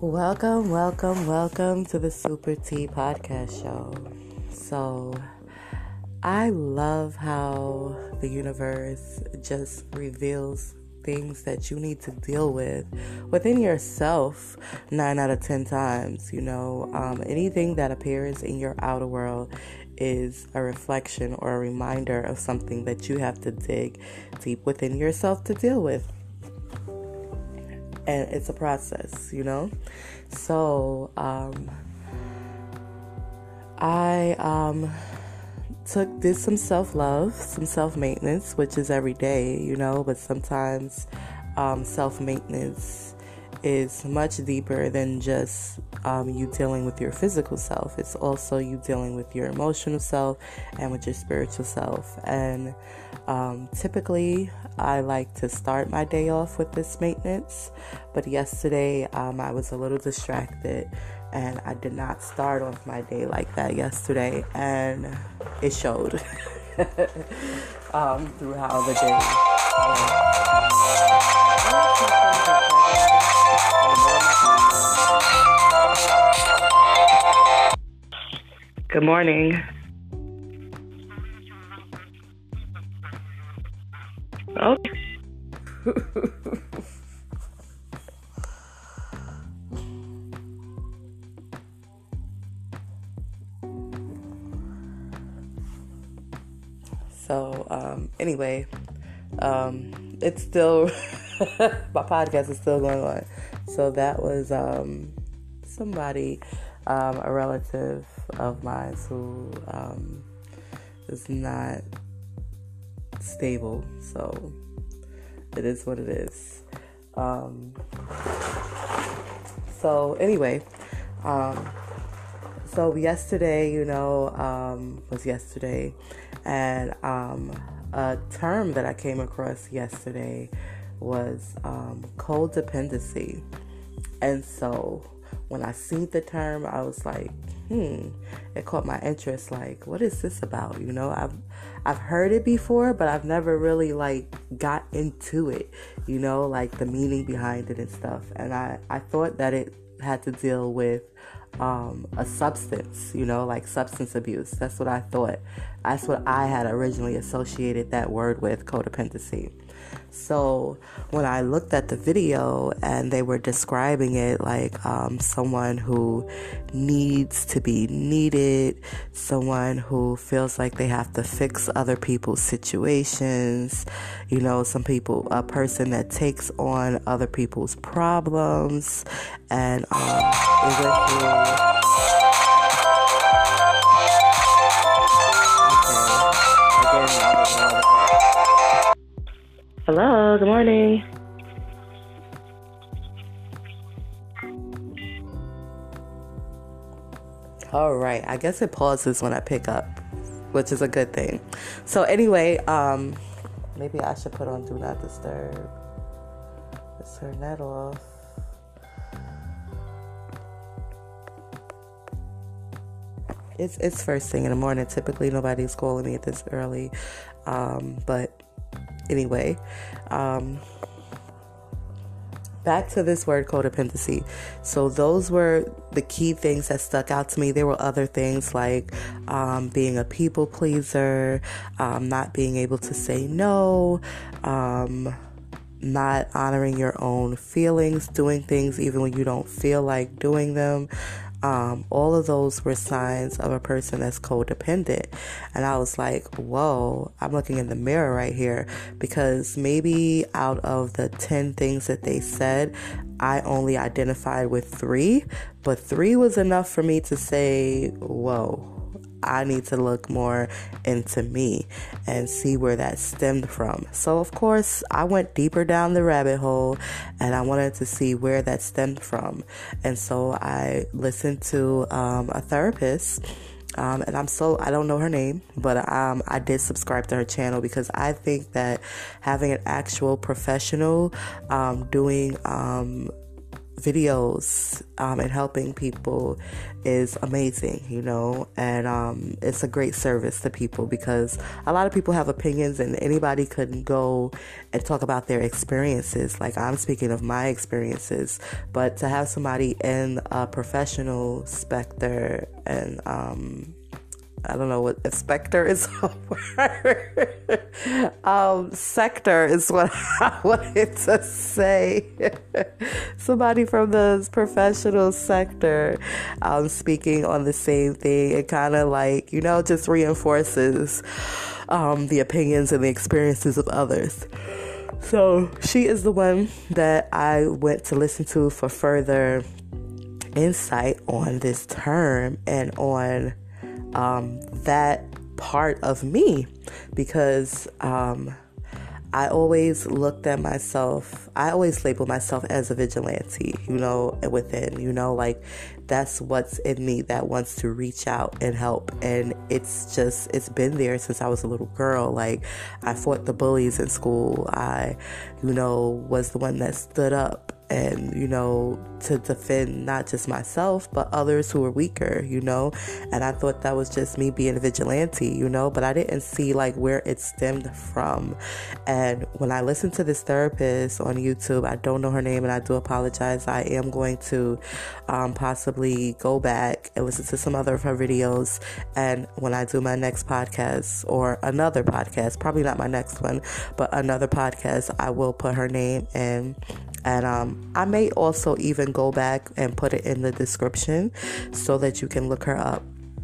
Welcome to the Super T Podcast Show. So, I love how the universe just reveals things that you need to deal with within yourself 9 out of 10 times. Anything that appears in your outer world is a reflection or a reminder of something that you have to dig deep within yourself to deal with. And it's a process, So, I did some self-love, some self-maintenance, which is every day, but sometimes self-maintenance is much deeper than just you dealing with your physical self. It's also you dealing with your emotional self and with your spiritual self. And typically, I like to start my day off with this maintenance. But yesterday, I was a little distracted and I did not start off my day like that yesterday. And it showed through how the day Good morning. Okay. So, anyway, it's still, my podcast is still going on. So that was somebody, a relative of mine who is not stable. So it is what it is. So anyway, so yesterday, was yesterday, and a term that I came across yesterday was codependency. And so when I seen the term, I was like, it caught my interest. Like, what is this about? I've heard it before, but I've never really got into it, like the meaning behind it and stuff. And I thought that it had to deal with a substance, like substance abuse. That's what I thought. That's what I had originally associated that word with, codependency. So when I looked at the video and they were describing it like someone who needs to be needed, someone who feels like they have to fix other people's situations, a person that takes on other people's problems, and it went through. Hello, good morning. All right, I guess it pauses when I pick up, which is a good thing. So anyway, maybe I should put on Do Not Disturb. Let's turn that off. It's first thing in the morning. Typically, nobody's calling me at this early, but anyway, back to this word codependency. So those were the key things that stuck out to me. There were other things like being a people pleaser, not being able to say no, not honoring your own feelings, doing things even when you don't feel like doing them. All of those were signs of a person that's codependent. And I was like, whoa, I'm looking in the mirror right here, because maybe out of the 10 things that they said, I only identified with 3, but 3 was enough for me to say, whoa, I need to look more into me and see where that stemmed from. So of course I went deeper down the rabbit hole and I wanted to see where that stemmed from. And so I listened to a therapist, and I don't know her name, but I did subscribe to her channel because I think that having an actual professional doing videos and helping people is amazing, and it's a great service to people, because a lot of people have opinions and anybody could go and talk about their experiences. Like, I'm speaking of my experiences, but to have somebody in a professional specter, and I don't know what specter is. Sector is what I wanted to say. Somebody from the professional sector speaking on the same thing. It kind of like, just reinforces the opinions and the experiences of others. So she is the one that I went to listen to for further insight on this term and on that part of me, because I always looked at myself, I always labeled myself as a vigilante, within, like that's what's in me that wants to reach out and help. And it's been there since I was a little girl. Like, I fought the bullies in school. I, was the one that stood up and, to defend not just myself, but others who were weaker, and I thought that was just me being a vigilante, but I didn't see like where it stemmed from. And when I listened to this therapist on YouTube, I don't know her name and I do apologize. I am going to possibly go back and listen to some other of her videos. And when I do my next podcast, or another podcast, probably not my next one, but another podcast, I will put her name in. And I may also even go back and put it in the description so that you can look her up.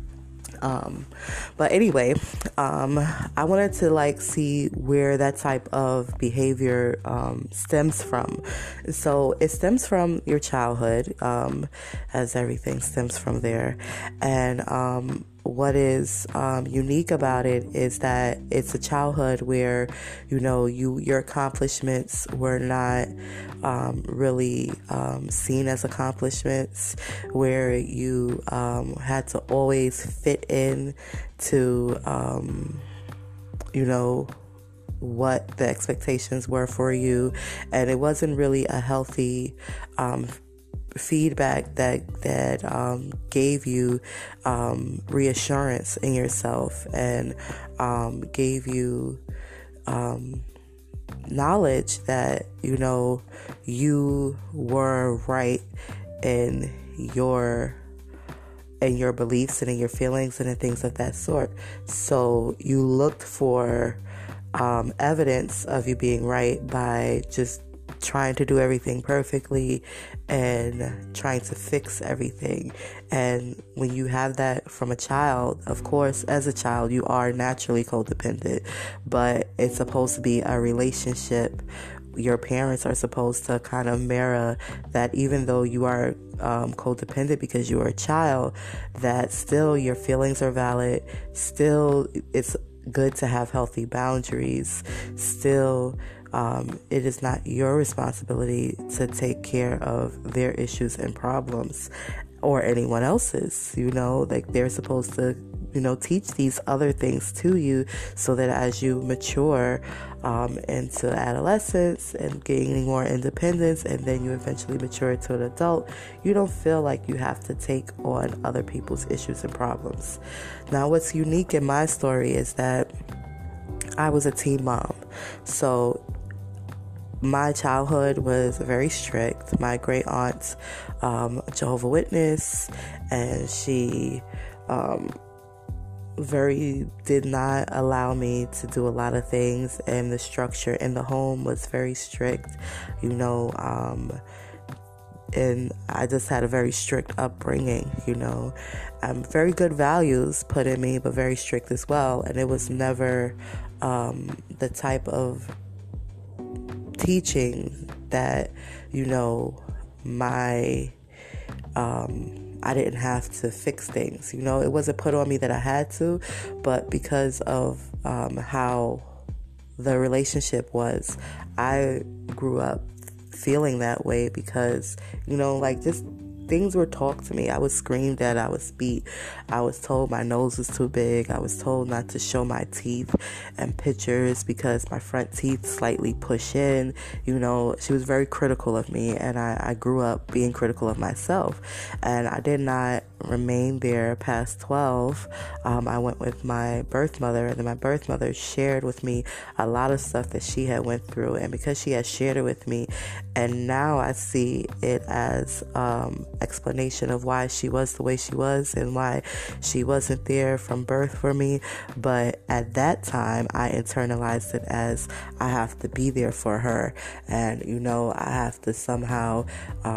But anyway, I wanted to see where that type of behavior stems from. So it stems from your childhood, as everything stems from there. And what is unique about it is that it's a childhood where your accomplishments were not really seen as accomplishments, where you had to always fit in to what the expectations were for you, and it wasn't really a healthy feedback that gave you reassurance in yourself, and gave you knowledge that you were right in your beliefs and in your feelings and in things of that sort. So you looked for evidence of you being right by just trying to do everything perfectly and trying to fix everything. And when you have that from a child, of course, as a child, you are naturally codependent, but it's supposed to be a relationship. Your parents are supposed to kind of mirror that, even though you are codependent because you are a child, that still your feelings are valid. Still, it's good to have healthy boundaries. Still, it is not your responsibility to take care of their issues and problems or anyone else's. They're supposed to teach these other things to you, so that as you mature into adolescence and gaining more independence, and then you eventually mature to an adult, you don't feel like you have to take on other people's issues and problems. Now, what's unique in my story is that I was a teen mom. So my childhood was very strict. My great aunt, Jehovah's Witness, and she did not allow me to do a lot of things, and the structure in the home was very strict, and I just had a very strict upbringing, very good values put in me, but very strict as well. And it was never the type of teaching that, I didn't have to fix things. It wasn't put on me that I had to, but because of how the relationship was, I grew up feeling that way, because, just things were talked to me. I was screamed at, I was beat, I was told my nose was too big, I was told not to show my teeth and pictures because my front teeth slightly push in. She was very critical of me, and I grew up being critical of myself, and I did not remain there past 12. I went with my birth mother, and then my birth mother shared with me a lot of stuff that she had went through, and because she had shared it with me, and now I see it as explanation of why she was the way she was and why she wasn't there from birth for me. But at that time, I internalized it as I have to be there for her, and I have to somehow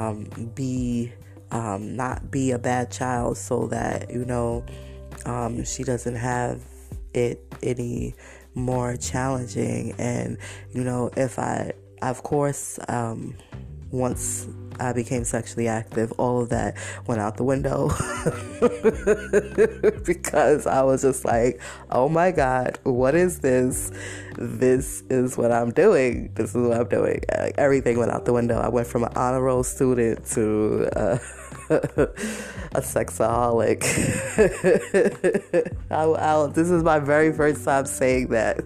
not be a bad child so that she doesn't have it any more challenging. And if I, of course, once I became sexually active, all of that went out the window because I was just like, oh my God, what is this? This is what I'm doing. This is what I'm doing. Like, everything went out the window. I went from an honor roll student to a sexaholic. This is my very first time saying that.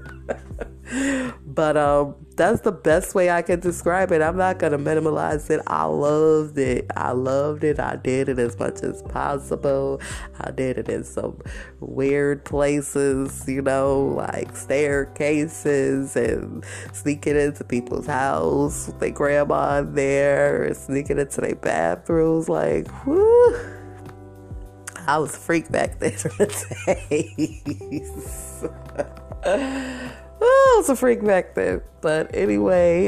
But that's the best way I can describe it. I'm not going to minimalize it. I loved it. I did it as much as possible. I did it in some weird places, like staircases, and sneaking into people's house with their grandma in there, and sneaking into their bathrooms. Like, whoo. I was a freak back then in the days. I was a freak back then. But anyway,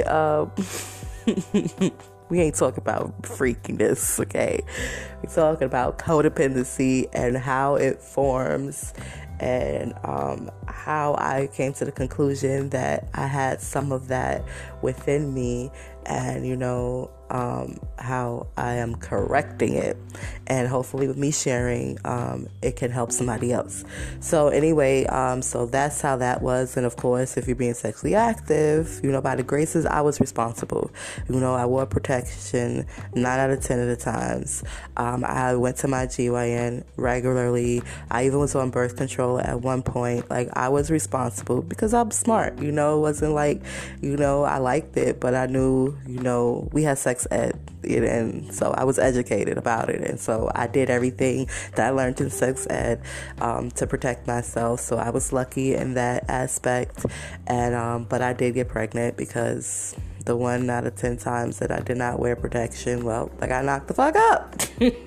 we ain't talking about freakiness, okay? We're talking about codependency and how it forms, and how I came to the conclusion that I had some of that within me, and how I am correcting it, and hopefully with me sharing, it can help somebody else. So anyway, so that's how that was. And of course, if you're being sexually active, by the graces, I was responsible. I wore protection 9 out of 10 of the times. I went to my GYN regularly. I even was on birth control at one point. Like, I was responsible because I'm smart. It wasn't like, I liked it, but I knew, we had sex ed, and so I was educated about it, and so I did everything that I learned in sex ed to protect myself. So I was lucky in that aspect, and but I did get pregnant because the 1 out of 10 times that I did not wear protection, well, I got knocked the fuck up.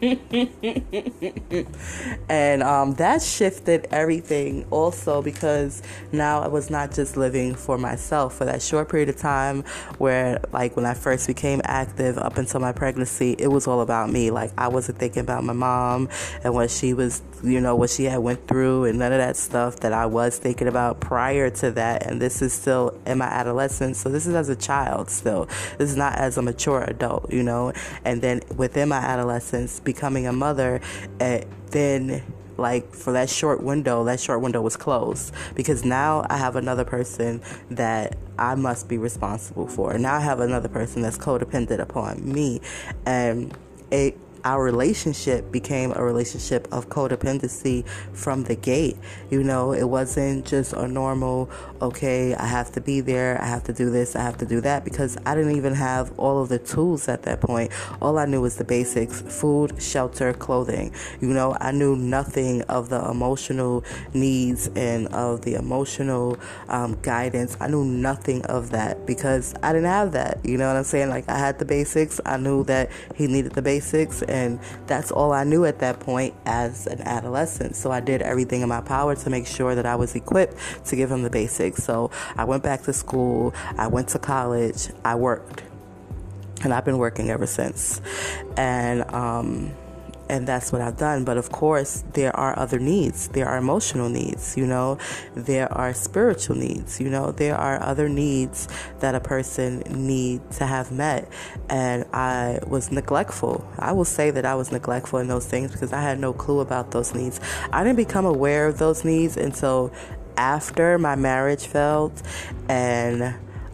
And that shifted everything also, because now I was not just living for myself. For that short period of time where, like, when I first became active up until my pregnancy, it was all about me. Like, I wasn't thinking about my mom and what she was, what she had went through, and none of that stuff that I was thinking about prior to that. And this is still in my adolescence, so this is as a child still. This is not as a mature adult, and then within my adolescence, becoming a mother, then, like, for that short window was closed, because now I have another person that I must be responsible for. Now I have another person that's codependent upon me, and our relationship became a relationship of codependency from the gate. It wasn't just a normal, okay, I have to be there, I have to do this, I have to do that, because I didn't even have all of the tools at that point. All I knew was the basics: food, shelter, clothing. I knew nothing of the emotional needs and of the emotional guidance. I knew nothing of that because I didn't have that. You know what I'm saying? Like, I had the basics. I knew that he needed the basics, and that's all I knew at that point as an adolescent. So I did everything in my power to make sure that I was equipped to give him the basics. So I went back to school, I went to college, I worked, and I've been working ever since. And that's what I've done. But of course, there are other needs. There are emotional needs, there are spiritual needs, there are other needs that a person needs to have met. And I was neglectful. I will say that I was neglectful in those things because I had no clue about those needs. I didn't become aware of those needs until after my marriage failed, and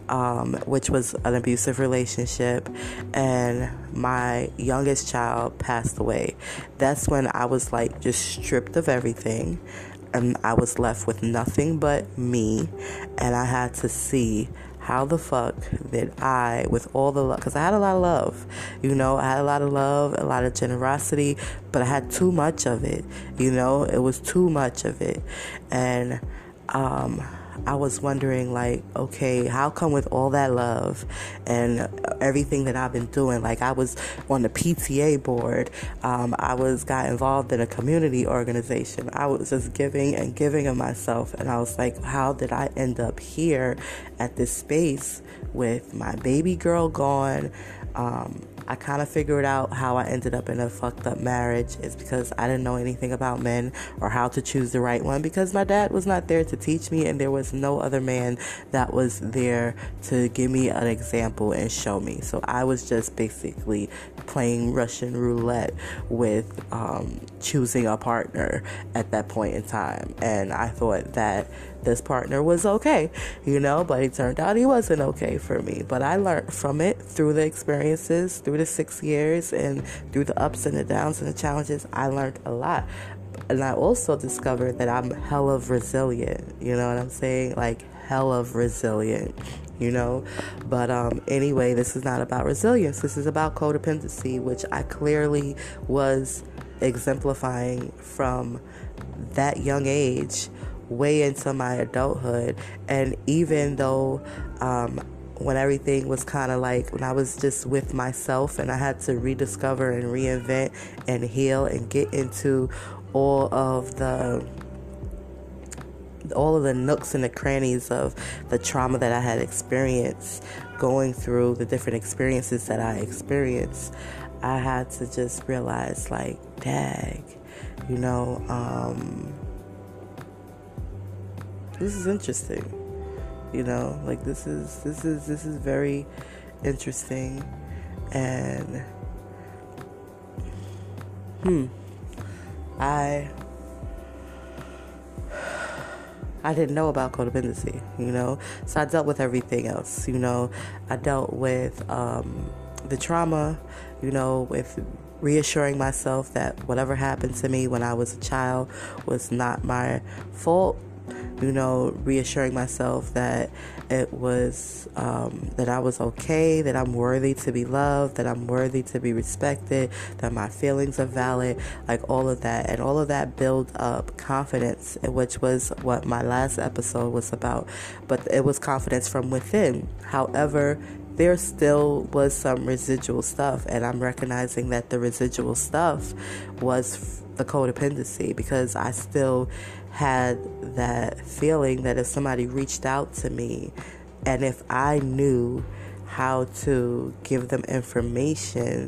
which was an abusive relationship, and my youngest child passed away. That's when I was like just stripped of everything, and I was left with nothing but me, and I had to see how the fuck did I, with all the love, because I had a lot of love, I had a lot of love, a lot of generosity, but I had too much of it, it was too much of it. And I was wondering, like, okay, how come with all that love and everything that I've been doing, like I was on the PTA board, I got involved in a community organization, I was just giving and giving of myself, and I was like, how did I end up here at this space with my baby girl gone? I kind of figured out how I ended up in a fucked up marriage is because I didn't know anything about men or how to choose the right one, because my dad was not there to teach me, and there was no other man that was there to give me an example and show me. So I was just basically playing Russian roulette with choosing a partner at that point in time, and I thought that this partner was okay, but it turned out he wasn't okay for me. But I learned from it through the experiences, through the 6 years, and through the ups and the downs and the challenges. I learned a lot. And I also discovered that I'm hell of resilient, you know what I'm saying? Like, hell of resilient, But anyway, this is not about resilience. This is about codependency, which I clearly was exemplifying from that young age way into my adulthood. And even though when everything was kind of like, when I was just with myself and I had to rediscover and reinvent and heal and get into all of the nooks and the crannies of the trauma that I had experienced, going through the different experiences that I experienced, I had to just realize, like, dag, this is interesting, like this is very interesting. And I didn't know about codependency, so I dealt with everything else. I dealt with the trauma, with reassuring myself that whatever happened to me when I was a child was not my fault, reassuring myself that it was, that I was okay, that I'm worthy to be loved, that I'm worthy to be respected, that my feelings are valid, like all of that. And all of that built up confidence, which was what my last episode was about. But it was confidence from within. However, there still was some residual stuff, and I'm recognizing that the residual stuff was the codependency, because I still had that feeling that if somebody reached out to me and if I knew how to give them information,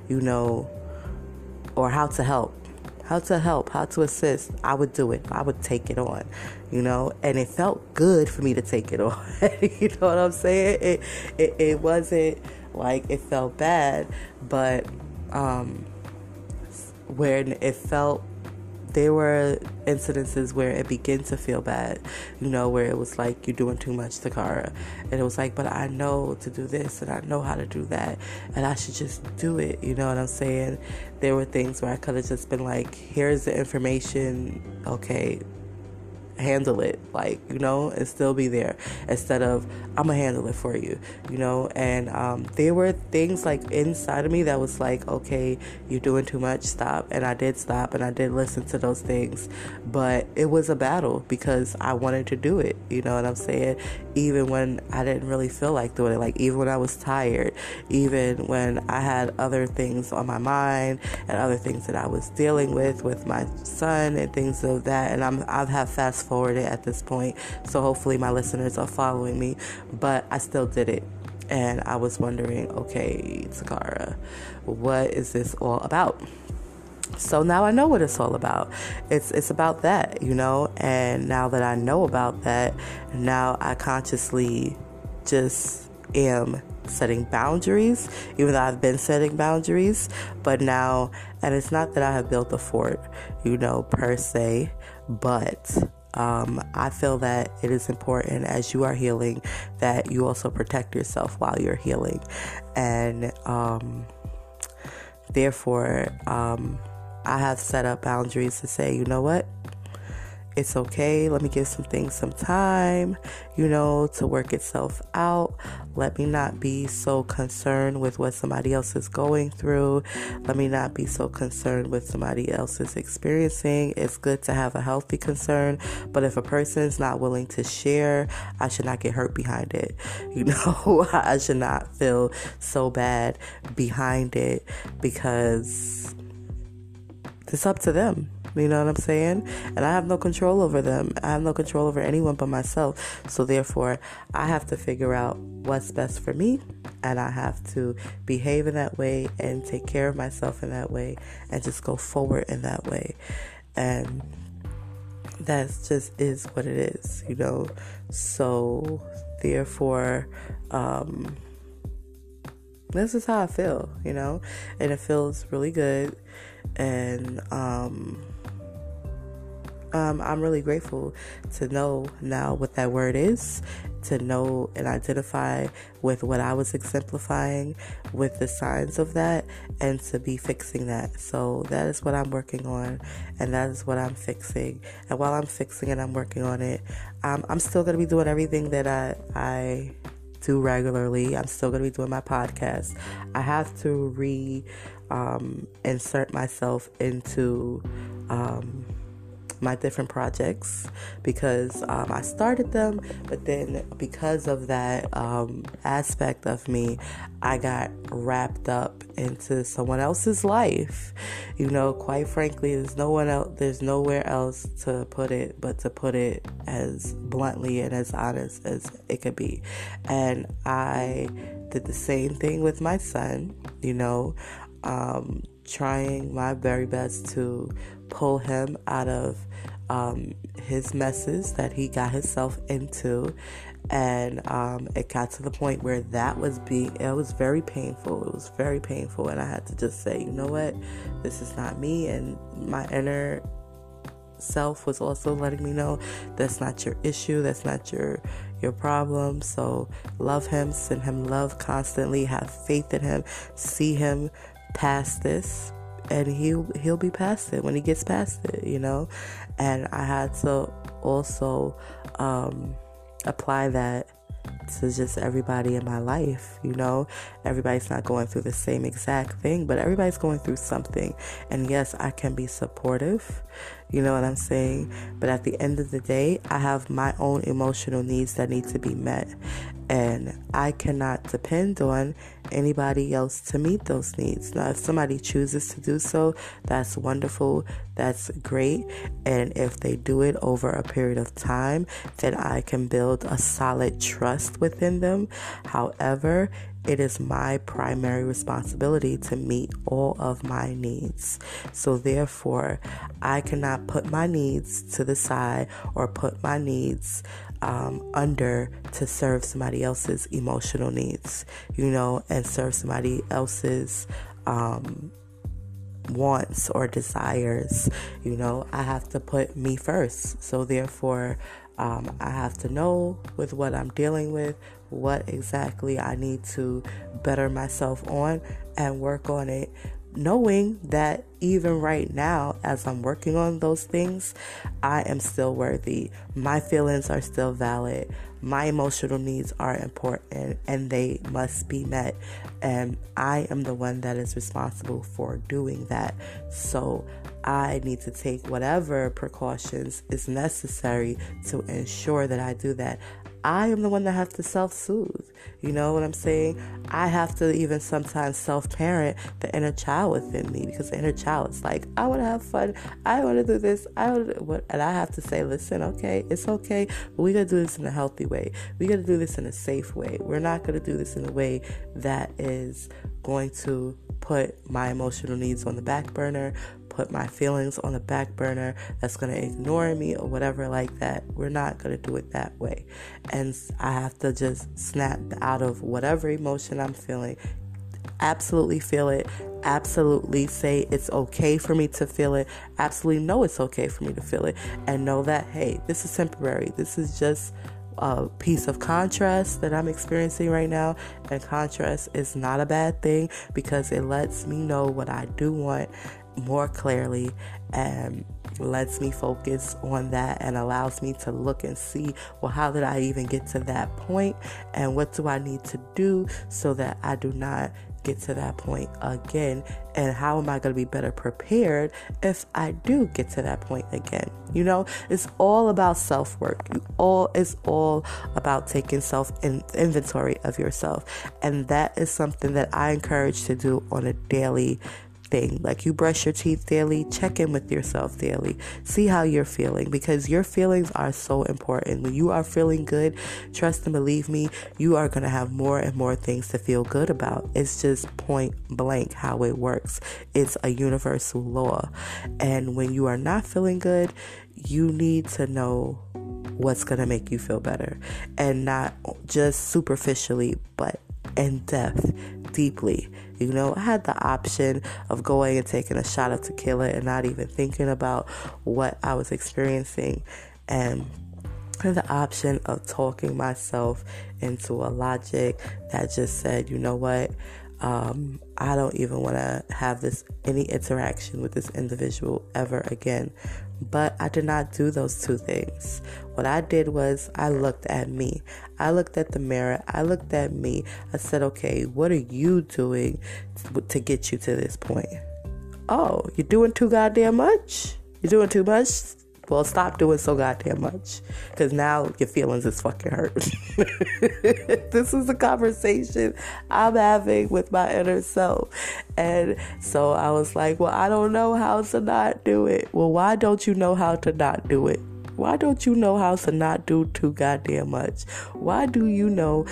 or how to help, how to assist, I would do it. I would take it on, and it felt good for me to take it on. You know what I'm saying? It wasn't like it felt bad, but when it felt, there were incidences where it began to feel bad, where it was like, you're doing too much, Takara. And it was like, but I know to do this and I know how to do that, and I should just do it. You know what I'm saying? There were things where I could have just been like, here's the information, okay, handle it, and still be there, instead of, I'm gonna handle it for you, and there were things like inside of me that was like, okay, you're doing too much, stop. And I did stop, and I did listen to those things, but it was a battle because I wanted to do it, you know what I'm saying? Even when I didn't really feel like doing it, like even when I was tired, even when I had other things on my mind and other things that I was dealing with my son and things of that. And I've had fast forwarded at this point, so hopefully my listeners are following me, but I still did it. And I was wondering, okay, Takara, what is this all about? So now I know what it's all about. It's about that, and now that I know about that, now I consciously just am setting boundaries, even though I've been setting boundaries, but now, and it's not that I have built a fort, per se, but I feel that it is important as you are healing that you also protect yourself while you're healing. And therefore, I have set up boundaries to say, you know what? It's okay. Let me give some things some time, to work itself out. Let me not be so concerned with what somebody else is going through. Let me not be so concerned with somebody else's experiencing. It's good to have a healthy concern, but if a person's not willing to share, I should not get hurt behind it. I should not feel so bad behind it because it's up to them. You know what I'm saying? And I have no control over them. I have no control over anyone but myself. So therefore, I have to figure out what's best for me. And I have to behave in that way and take care of myself in that way and just go forward in that way. And that just is what it is, So therefore, this is how I feel, and it feels really good. And I'm really grateful to know now what that word is, to know and identify with what I was exemplifying, with the signs of that, and to be fixing that. So that is what I'm working on, and that is what I'm fixing. And while I'm fixing it, I'm working on it. I'm still going to be doing everything that I do regularly. I'm still going to be doing my podcast. I have to insert myself into my different projects because I started them, but then because of that aspect of me, I got wrapped up into someone else's life. Quite frankly, there's nowhere else to put it but to put it as bluntly and as honest as it could be. And I did the same thing with my son, trying my very best to pull him out of his messes that he got himself into. And it got to the point where it was very painful. It was very painful. And I had to just say, you know what? This is not me. And my inner self was also letting me know that's not your issue. That's not your problem. So love him, send him love constantly, have faith in him, see him past this, and he'll be past it when he gets past it, And I had to also apply that to just everybody in my life. Everybody's not going through the same exact thing, but everybody's going through something. And yes, I can be supportive, you know what I'm saying? But at the end of the day, I have my own emotional needs that need to be met. And I cannot depend on anybody else to meet those needs. Now, if somebody chooses to do so, that's wonderful. That's great. And if they do it over a period of time, then I can build a solid trust within them. However, it is my primary responsibility to meet all of my needs. So therefore, I cannot put my needs to the side or put my needs under to serve somebody else's emotional needs, and serve somebody else's wants or desires. I have to put me first. So therefore, I have to know with what I'm dealing with, what exactly I need to better myself on and work on it, knowing that even right now, as I'm working on those things, I am still worthy. My feelings are still valid. My emotional needs are important and they must be met. And I am the one that is responsible for doing that. So I need to take whatever precautions is necessary to ensure that I do that. I am the one that has to self-soothe. You know what I'm saying? I have to even sometimes self-parent the inner child within me, because the inner child is like, I want to have fun. I want to do this. And I have to say, listen, okay, it's okay, but we got to do this in a healthy way. We got to do this in a safe way. We're not going to do this in a way that is going to put my emotional needs on the back burner, put my feelings on the back burner, that's going to ignore me or whatever like that. We're not going to do it that way. And I have to just snap out of whatever emotion I'm feeling. absolutely feel it. Absolutely say it's okay for me to feel it. Absolutely know it's okay for me to feel it. And know that, hey, this is temporary. This is just a piece of contrast that I'm experiencing right now. And contrast is not a bad thing, because it lets me know what I do want more clearly, and lets me focus on that, and allows me to look and see, well, how did I even get to that point, and what do I need to do so that I do not get to that point again, and how am I going to be better prepared if I do get to that point again. You know, it's all about self-work. It's all about taking inventory of yourself, and that is something that I encourage to do on a daily thing. Like, you brush your teeth daily, check in with yourself daily, see how you're feeling, because your feelings are so important. When you are feeling good, trust and believe me, you are going to have more and more things to feel good about. It's just point blank how it works. It's a universal law. And when you are not feeling good, you need to know what's going to make you feel better, and not just superficially, but in depth, deeply. You know, I had the option of going and taking a shot of tequila and not even thinking about what I was experiencing, and the option of talking myself into a logic that just said, you know what, I don't even want to have any interaction with this individual ever again. But I did not do those two things. What I did was I looked at me. I looked at the mirror. I looked at me. I said, okay, what are you doing to get you to this point? Oh, you're doing too goddamn much? You're doing too much? Well, stop doing so goddamn much, because now your feelings is fucking hurt. This is a conversation I'm having with my inner self. And so I was like, well, I don't know how to not do it. Well, why don't you know how to not do it? Why don't you know how to not do too goddamn much? Why don't you know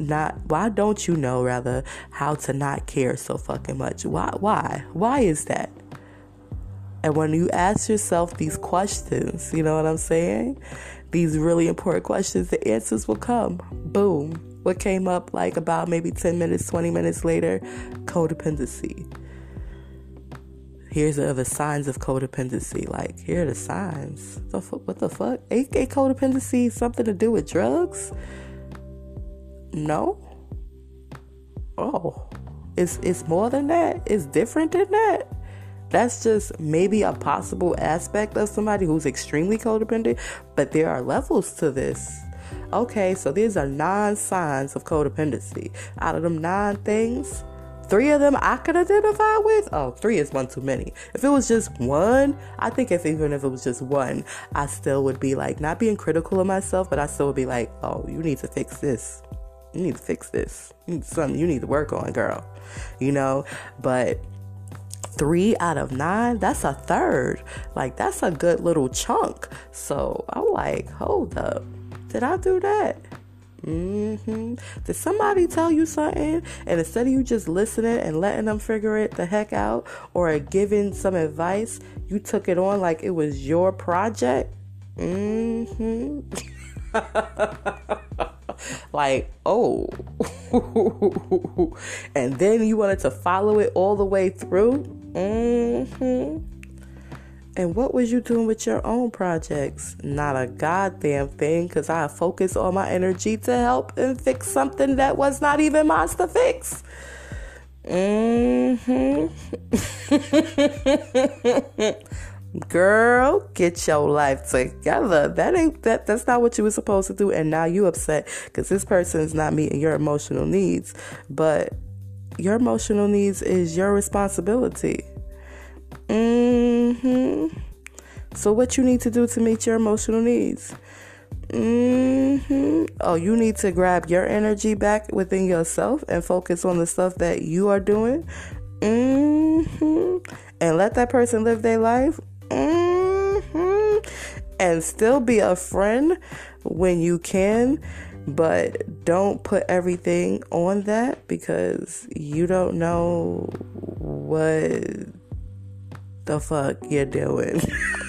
how to not care so fucking much? Why is that? And when you ask yourself these questions, you know what I'm saying? These really important questions, the answers will come. Boom. What came up like about maybe 10 minutes, 20 minutes later? Codependency. Here's the signs of codependency. Like, here are the signs. What the fuck? Ain't codependency something to do with drugs? No? Oh. It's more than that? It's different than that? That's just maybe a possible aspect of somebody who's extremely codependent, but there are levels to this. Okay, so these are 9 signs of codependency. Out of them 9 things, 3 of them I could identify with. Oh, 3 is one too many. If it was just one, I think even if it was just one, I still would be like, not being critical of myself, but I still would be like, oh, you need to fix this. You need to fix this. Something you need to work on, girl. You know, but 3 out of 9, that's a third. Like, that's a good little chunk. So I'm like, hold up. Did I do that? Did somebody tell you something, and instead of you just listening and letting them figure it the heck out, or giving some advice, you took it on like it was your project? Like, oh. And then you wanted to follow it all the way through? And what was you doing with your own projects? Not a goddamn thing, because I focused all my energy to help and fix something that was not even mine to fix. Girl, get your life together. That's not what you were supposed to do. And now you upset because this person is not meeting your emotional needs. But your emotional needs is your responsibility. So what you need to do to meet your emotional needs? Oh, you need to grab your energy back within yourself and focus on the stuff that you are doing. And let that person live their life. And still be a friend when you can, but don't put everything on that, because you don't know what the fuck you're doing.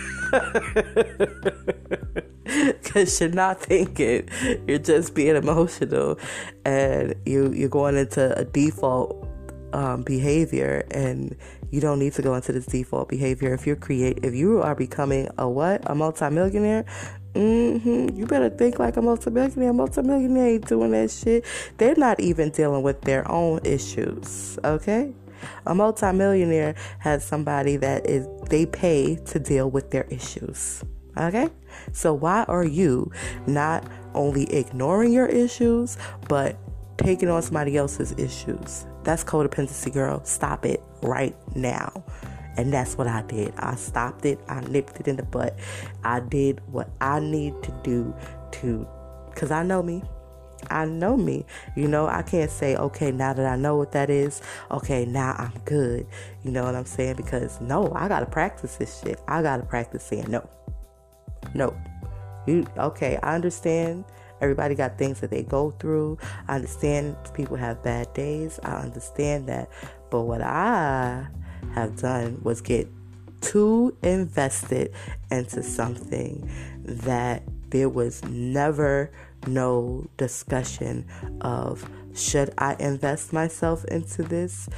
Because you're not thinking, you're just being emotional, and you're going into a default behavior, and you don't need to go into this default behavior. If you are becoming a multimillionaire, you better think like a multimillionaire. Multimillionaire ain't doing that shit. They're not even dealing with their own issues, okay? A multimillionaire has somebody they pay to deal with their issues, okay? So why are you not only ignoring your issues, but taking on somebody else's issues? That's codependency, girl. Stop it right now. And that's what I did. I stopped it. I nipped it in the butt. I did what I need to do because I know me. I know me. I can't say, okay, now that I know what that is, okay, now I'm good. You know what I'm saying? Because no, I got to practice this shit. I got to practice saying no. No. Okay, I understand. Everybody got things that they go through. I understand people have bad days. I understand that. But what I have done was get too invested into something that there was never no discussion of, should I invest myself into this?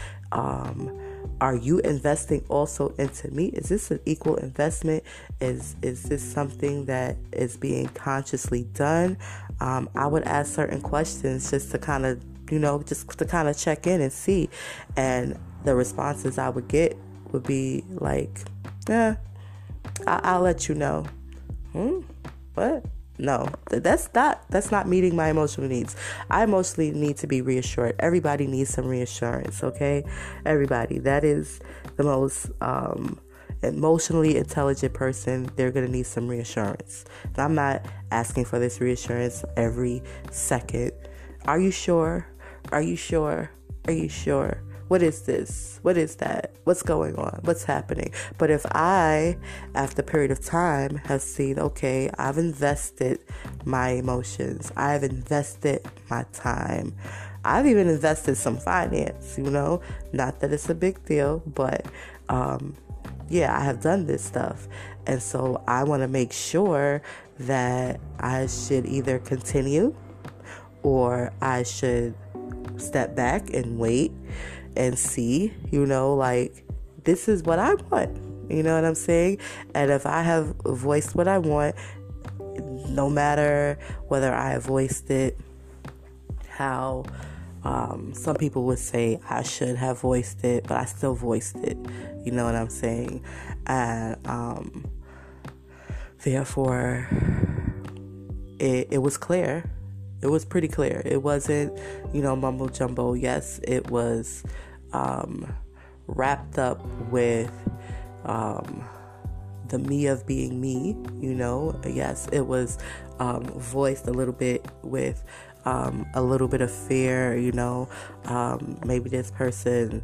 Are you investing also into me? Is this an equal investment? Is this something that is being consciously done? I would ask certain questions just to kind of, check in and see. And the responses I would get would be like, I'll let you know. What? No, that's not meeting my emotional needs. I emotionally need to be reassured. Everybody needs some reassurance, okay? Everybody. That is the most emotionally intelligent person. They're going to need some reassurance. And I'm not asking for this reassurance every second. Are you sure? Are you sure? Are you sure? What is this? What is that? What's going on? What's happening? But if I, after a period of time, have seen, okay, I've invested my emotions. I've invested my time. I've even invested some finance, Not that it's a big deal, but I have done this stuff. And so I want to make sure that I should either continue or I should step back and wait and see, this is what I want. You know what I'm saying? And if I have voiced what I want, no matter whether I voiced it how some people would say I should have voiced it, but I still voiced it. You know what I'm saying? And therefore, it was clear. It was pretty clear. It wasn't, mumbo jumbo. Yes, it was wrapped up with the me of being me, Yes, it was voiced a little bit with a little bit of fear, maybe this person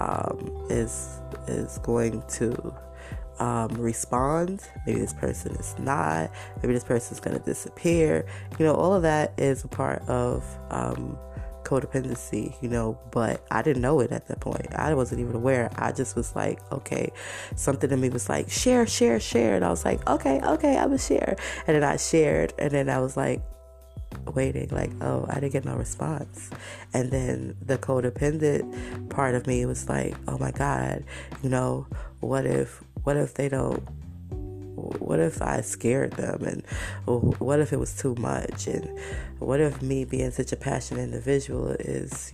is going to respond. Maybe this person is not. Maybe this person is going to disappear. All of that is a part of codependency, but I didn't know it at that point. I wasn't even aware. I just was like, okay, something in me was like, share. And I was like, okay, I'm gonna share. And then I shared, and then I was like, waiting, like, oh, I didn't get no response. And then the codependent part of me was like, oh my God, what if they don't, what if I scared them, and what if it was too much, and what if me being such a passionate individual is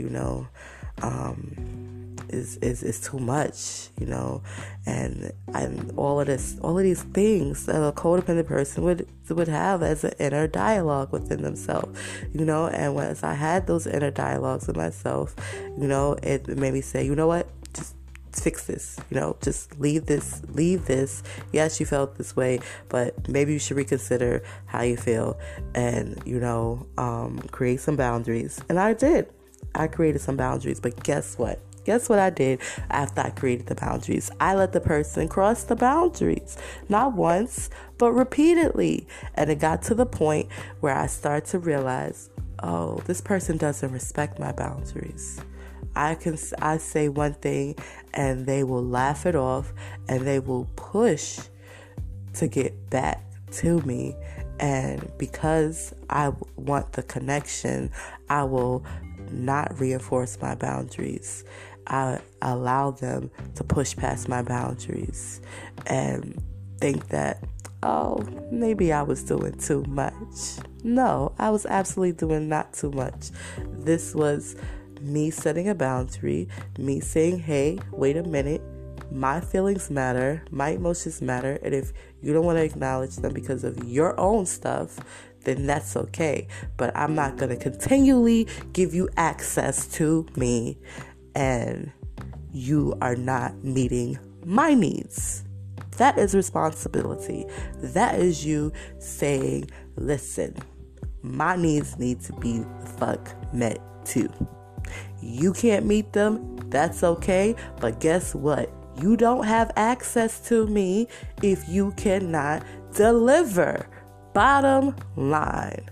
too much, and all of these things that a codependent person would have as an inner dialogue within themselves, and as I had those inner dialogues with myself, it made me say, you know what, just fix this, just leave this. Yes, you felt this way, but maybe you should reconsider how you feel and, create some boundaries. And I did. I created some boundaries, but guess what? Guess what I did after I created the boundaries? I let the person cross the boundaries, not once, but repeatedly. And it got to the point where I started to realize, oh, this person doesn't respect my boundaries. I say one thing and they will laugh it off and they will push to get back to me. And because I want the connection, I will not reinforce my boundaries. I allow them to push past my boundaries and think that, oh, maybe I was doing too much. No, I was absolutely doing not too much. This was me setting a boundary, me saying, hey, wait a minute, my feelings matter, my emotions matter, and if you don't want to acknowledge them because of your own stuff, then that's okay. But I'm not going to continually give you access to me and you are not meeting my needs. That is responsibility. That is you saying, listen, my needs need to be the fuck met too. You can't meet them, that's okay, but guess what? You don't have access to me if you cannot deliver. Bottom line.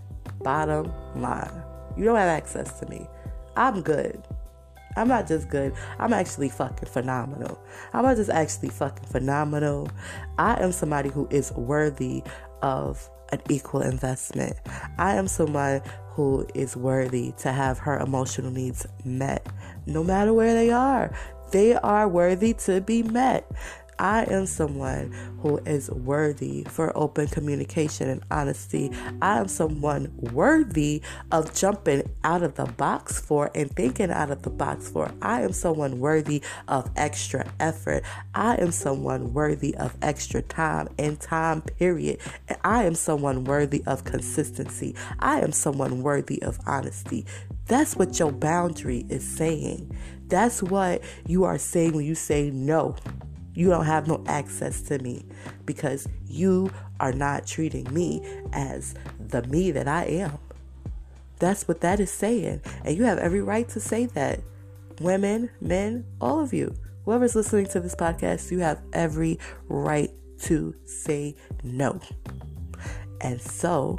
You don't have access to me. I'm good. I'm not just good. I'm actually fucking phenomenal. I'm not just actually fucking phenomenal. I am somebody who is worthy of an equal investment. I am someone who is worthy to have her emotional needs met, no matter where they are. They are worthy to be met. I am someone who is worthy for open communication and honesty. I am someone worthy of jumping out of the box for and thinking out of the box for. I am someone worthy of extra effort. I am someone worthy of extra time and time period. And I am someone worthy of consistency. I am someone worthy of honesty. That's what your boundary is saying. That's what you are saying when you say no. You don't have no access to me because you are not treating me as the me that I am. That's what that is saying. And you have every right to say that. Women, men, all of you, whoever's listening to this podcast, you have every right to say no. And so,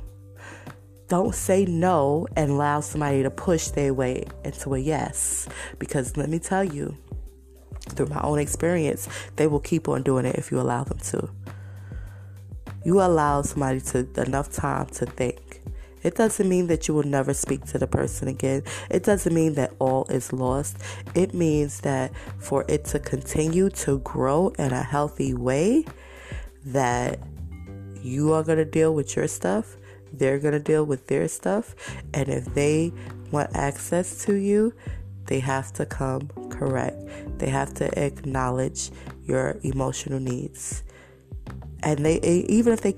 don't say no and allow somebody to push their way into a yes. Because let me tell you, through my own experience, they will keep on doing it if you allow them to. You allow somebody to enough time to think. It doesn't mean that you will never speak to the person again. It doesn't mean that all is lost. It means that for it to continue to grow in a healthy way, that you are going to deal with your stuff, they're going to deal with their stuff, and if they want access to you, they have to come correct. They have to acknowledge your emotional needs. And they, even if they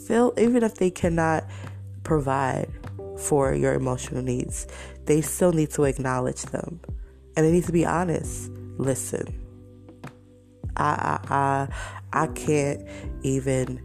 cannot provide for your emotional needs, they still need to acknowledge them. And they need to be honest. Listen, I can't even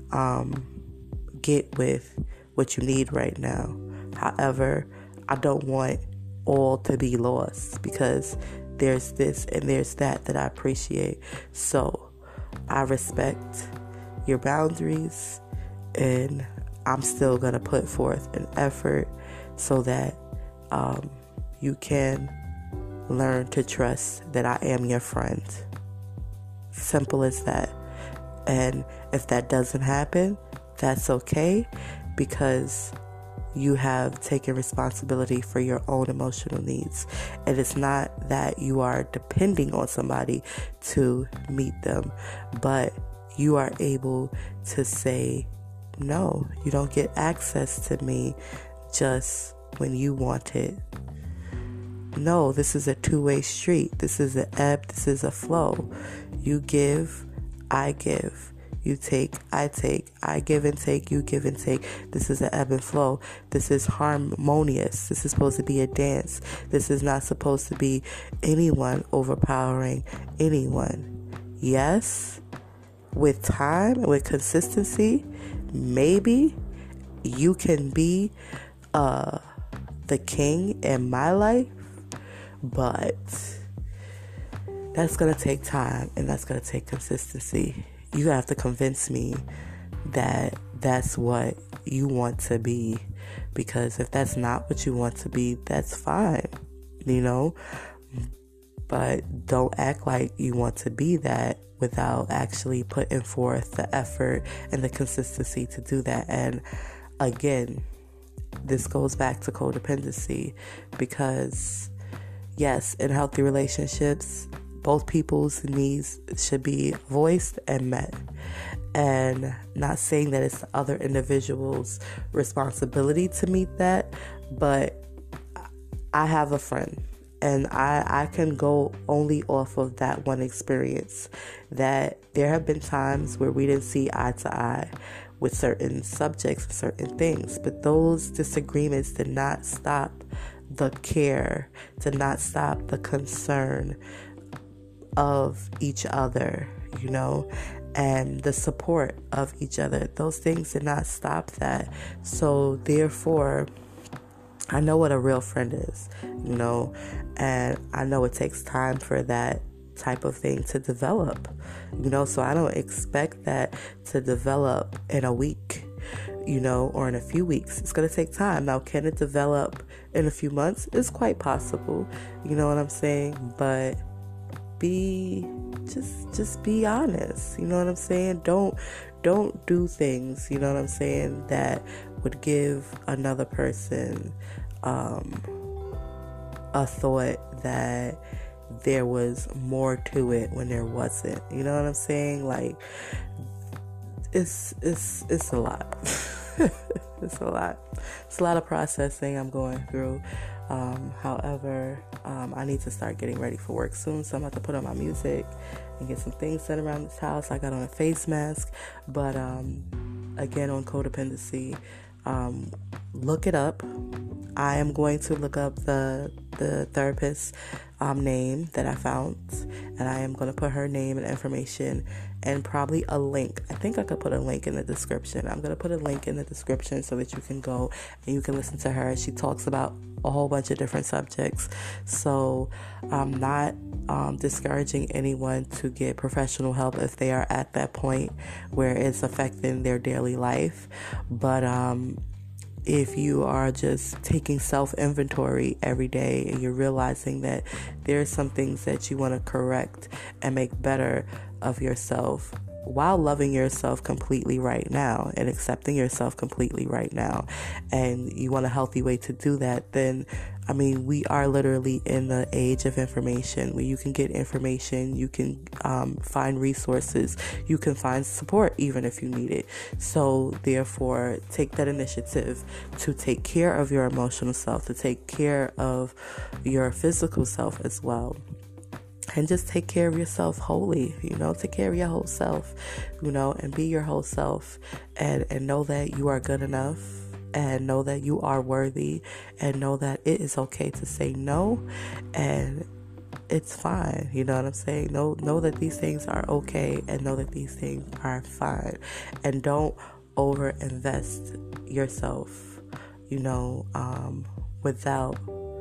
get with what you need right now. However, I don't want all to be lost because there's this and there's that I appreciate. So I respect your boundaries and I'm still going to put forth an effort so that you can learn to trust that I am your friend. Simple as that. And if that doesn't happen, that's okay because you have taken responsibility for your own emotional needs. And it's not that you are depending on somebody to meet them, but you are able to say, no, you don't get access to me just when you want it. No, this is a two-way street. This is an ebb, this is a flow. You give, I give. You take, I take. I give and take, you give and take. This is an ebb and flow. This is harmonious. This is supposed to be a dance. This is not supposed to be anyone overpowering anyone. Yes, with time, with consistency, maybe you can be the king in my life, but that's going to take time and that's going to take consistency. You have to convince me that that's what you want to be, because if that's not what you want to be, that's fine, but don't act like you want to be that without actually putting forth the effort and the consistency to do that. And again, this goes back to codependency, because yes, in healthy relationships, both people's needs should be voiced and met. And not saying that it's the other individual's responsibility to meet that, but I have a friend, and I can go only off of that one experience, that there have been times where we didn't see eye to eye with certain subjects and certain things, but those disagreements did not stop the care, did not stop the concern of each other, and the support of each other. Those things did not stop that. So therefore, I know what a real friend is, and I know it takes time for that type of thing to develop, so I don't expect that to develop in a week, or in a few weeks. It's going to take time. Now, can it develop in a few months? It's quite possible, you know what I'm saying? But just be honest, you know what I'm saying? Don't do things, you know what I'm saying, that would give another person a thought that there was more to it when there wasn't. You know what I'm saying? Like, it's a lot. It's a lot. It's a lot of processing I'm going through. However, I need to start getting ready for work soon, so I'm about to put on my music and get some things set around this house. I got on a face mask, but again, on codependency, look it up. I am going to look up the therapist's name that I found, and I am going to put her name and information and probably a link. I think I could put a link in the description. I'm going to put a link in the description so that you can go and you can listen to her. She talks about a whole bunch of different subjects. So I'm not discouraging anyone to get professional help if they are at that point where it's affecting their daily life. But if you are just taking self-inventory every day and you're realizing that there are some things that you want to correct and make better of yourself while loving yourself completely right now and accepting yourself completely right now, and you want a healthy way to do that, then we are literally in the age of information where you can get information, you can find resources, you can find support even if you need it. So therefore, take that initiative to take care of your emotional self, to take care of your physical self as well. And just take care of yourself wholly, take care of your whole self, and be your whole self, and know that you are good enough, and know that you are worthy, and know that it is okay to say no, and it's fine. You know what I'm saying? Know that these things are okay, and know that these things are fine. And don't over invest yourself, without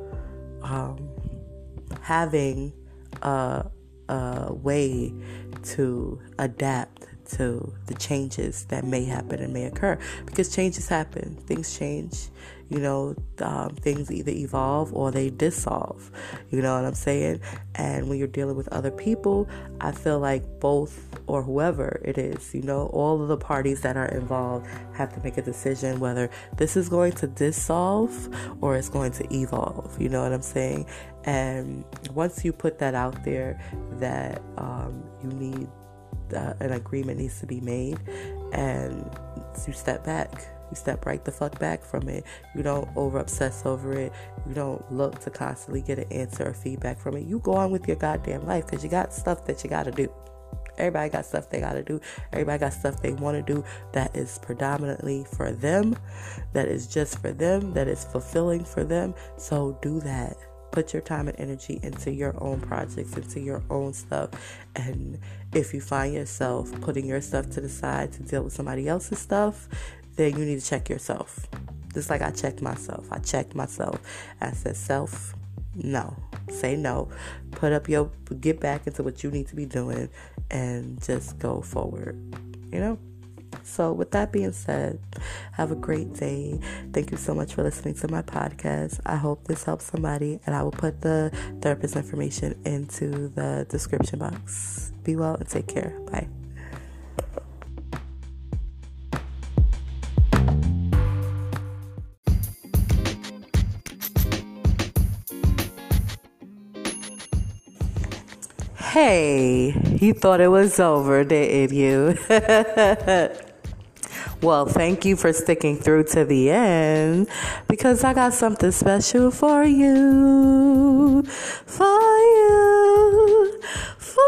having a way to adapt to the changes that may happen and may occur, because changes happen, things change, things either evolve or they dissolve, you know what I'm saying? And when you're dealing with other people, I feel like both, or whoever it is, all of the parties that are involved have to make a decision whether this is going to dissolve or it's going to evolve, you know what I'm saying? And once you put that out there, that you need an agreement needs to be made, and you step back. You step right the fuck back from it. You don't over obsess over it. You don't look to constantly get an answer or feedback from it. You go on with your goddamn life, because you got stuff that you got to do. Everybody got stuff they got to do. Everybody got stuff they want to do that is predominantly for them, that is just for them, that is fulfilling for them. So do that. Put your time and energy into your own projects, into your own stuff. And if you find yourself putting your stuff to the side to deal with somebody else's stuff, then you need to check yourself. Just like I checked myself. I checked myself. I said, self, no. Say no. Get back into what you need to be doing and just go forward. So with that being said, have a great day. Thank you so much for listening to my podcast. I hope this helps somebody, and I will put the therapist information into the description box. Be well and take care. Bye. Hey, you thought it was over, didn't you? Well, thank you for sticking through to the end because I got something special for you. For you. For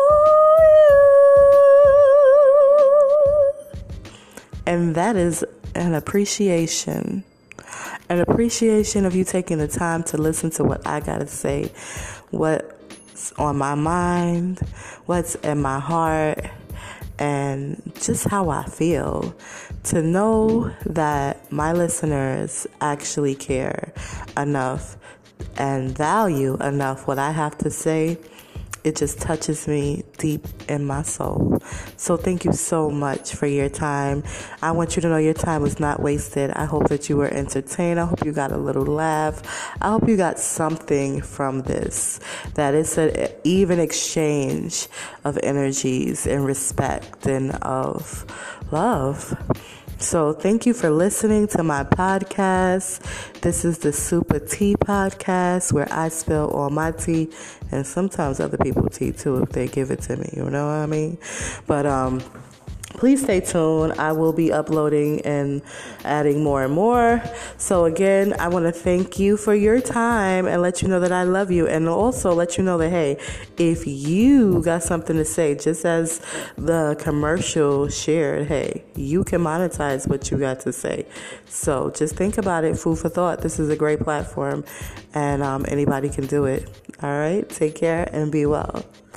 you. And that is an appreciation. An appreciation of you taking the time to listen to what I got to say, what's on my mind, what's in my heart, and just how I feel. To know that my listeners actually care enough and value enough what I have to say, it just touches me deep in my soul. So thank you so much for your time. I want you to know your time was not wasted. I hope that you were entertained. I hope you got a little laugh. I hope you got something from this, that it's an even exchange of energies and respect and of love. So thank you for listening to my podcast. This is the Super Tea Podcast, where I spill all my tea and sometimes other people's tea too if they give it to me. You know what I mean? But please stay tuned. I will be uploading and adding more and more. So again, I want to thank you for your time and let you know that I love you. And also let you know that, hey, if you got something to say, just as the commercial shared, hey, you can monetize what you got to say. So just think about it. Food for thought. This is a great platform and anybody can do it. All right. Take care and be well.